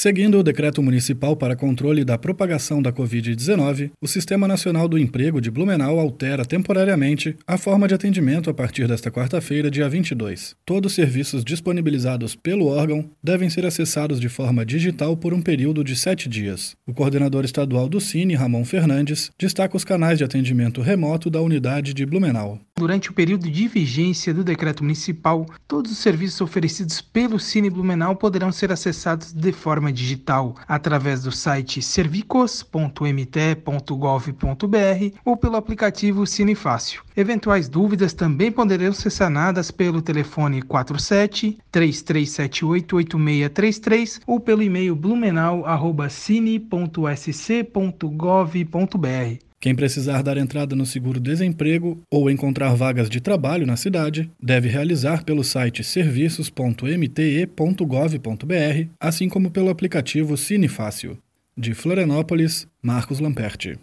Seguindo o Decreto Municipal para Controle da Propagação da Covid-19, o Sistema Nacional do Emprego de Blumenau altera temporariamente a forma de atendimento a partir desta quarta-feira, dia 22. Todos os serviços disponibilizados pelo órgão devem ser acessados de forma digital por um período de 7 dias. O coordenador estadual do Cine, Ramon Fernandes, destaca os canais de atendimento remoto da unidade de Blumenau. Durante o período de vigência do decreto municipal, todos os serviços oferecidos pelo Cine Blumenau poderão ser acessados de forma digital, através do site servicos.mt.gov.br ou pelo aplicativo Cine Fácil. Eventuais dúvidas também poderão ser sanadas pelo telefone 47-3378-8633 ou pelo e-mail blumenau@cine.sc.gov.br. Quem precisar dar entrada no seguro-desemprego ou encontrar vagas de trabalho na cidade, deve realizar pelo site serviços.mte.gov.br, assim como pelo aplicativo Cine Fácil. De Florianópolis, Marcos Lamperti.